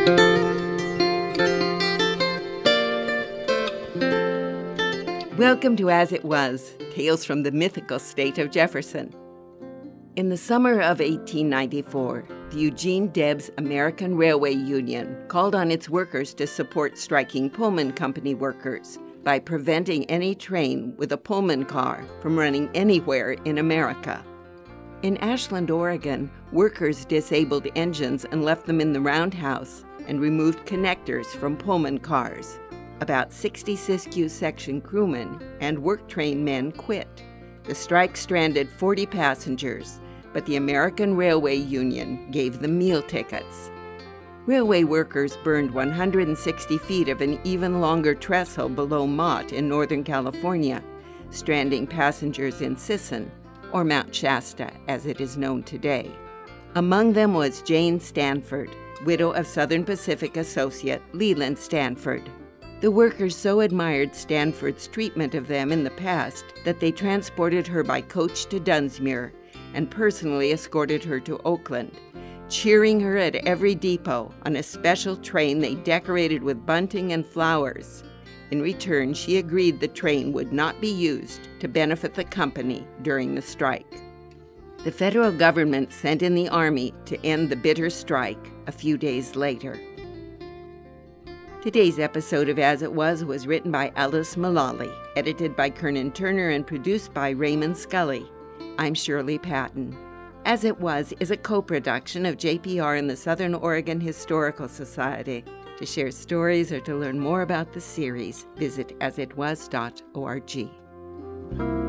Welcome to As It Was, Tales from the Mythical State of Jefferson. In the summer of 1894, the Eugene Debs American Railway Union called on its workers to support striking Pullman Company workers by preventing any train with a Pullman car from running anywhere in America. In Ashland, Oregon, workers disabled engines and left them in the roundhouse and removed connectors from Pullman cars. About 60 Siskiyou section crewmen and work train men quit. The strike stranded 40 passengers, but the American Railway Union gave them meal tickets. Railway workers burned 160 feet of an even longer trestle below Mott in Northern California, stranding passengers in Sisson, or Mount Shasta as it is known today. Among them was Jane Stanford, widow of Southern Pacific associate Leland Stanford. The workers so admired Stanford's treatment of them in the past that they transported her by coach to Dunsmuir and personally escorted her to Oakland, cheering her at every depot on a special train they decorated with bunting and flowers. In return, she agreed the train would not be used to benefit the company during the strike. The federal government sent in the army to end the bitter strike a few days later. Today's episode of As It Was written by Alice Mullally, edited by Kernan Turner, and produced by Raymond Scully. I'm Shirley Patton. As It Was is a co-production of JPR and the Southern Oregon Historical Society. To share stories or to learn more about the series, visit asitwas.org.